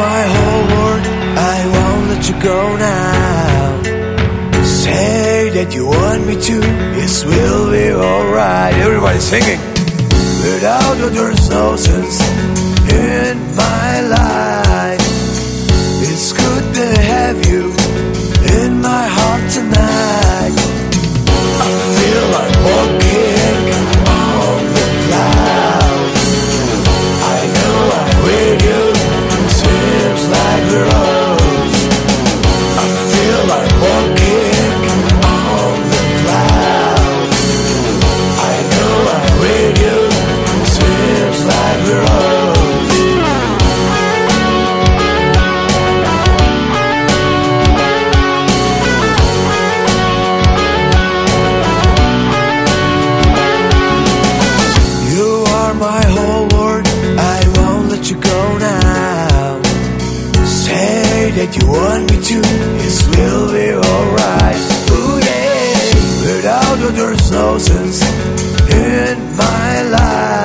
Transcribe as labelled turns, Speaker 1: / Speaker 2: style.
Speaker 1: my whole world, I won't let you go now. Say that you want me to, yes, we'll be alright. Everybody singing. Without you there's no sense in my life. It's good to have you in my heart tonight. I feel like walking on the clouds. I know I'm with you, seems like we're rose. I feel like walking on the clouds. I know I'm with you, seems like we're rose. My whole world, I won't let you go now. Say that you want me to, yes, we'll be alright. Ooh yeah. Without you there's no sense in my life.